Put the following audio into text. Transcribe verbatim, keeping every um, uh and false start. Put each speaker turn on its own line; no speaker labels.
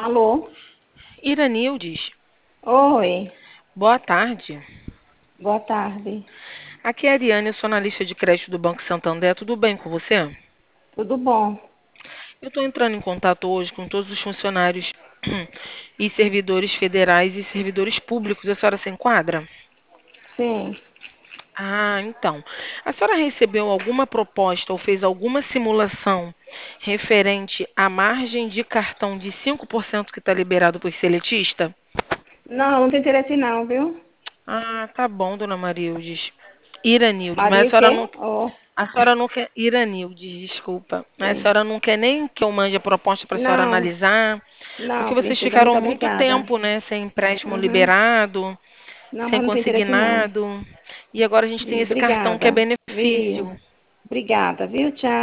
Alô?
Iranildes,
Oi,
boa tarde.
boa tarde.
Aqui é a Ariane, eu sou analista de crédito do Banco Santander. Tudo bem com você?
Tudo bom?
Eu estou entrando em contato hoje com todos os funcionários e servidores federais e servidores públicos. A senhora se enquadra?
Sim.
Ah, então. A senhora recebeu alguma proposta ou fez alguma simulação referente à margem de cartão de cinco por cento que está liberado por seletista?
Não, não tem interesse não, viu?
Ah, tá bom, dona Marildes. Iranildes, mas
Maria
a
o
senhora
quê?
não.
Oh,
A senhora não quer. Iranildes, desculpa. A
sim.
senhora não quer nem que eu mande a proposta para a senhora
Não,
analisar, porque
não,
vocês
princesa, muito
ficaram muito
obrigada.
tempo, né, sem empréstimo
Uhum.
liberado,
Não, mas
sem
não tem interesse não.
consignado, e agora a gente tem
Vi,
esse cartão que é
obrigada.
benefício.
Viu? Obrigada, viu? Tchau.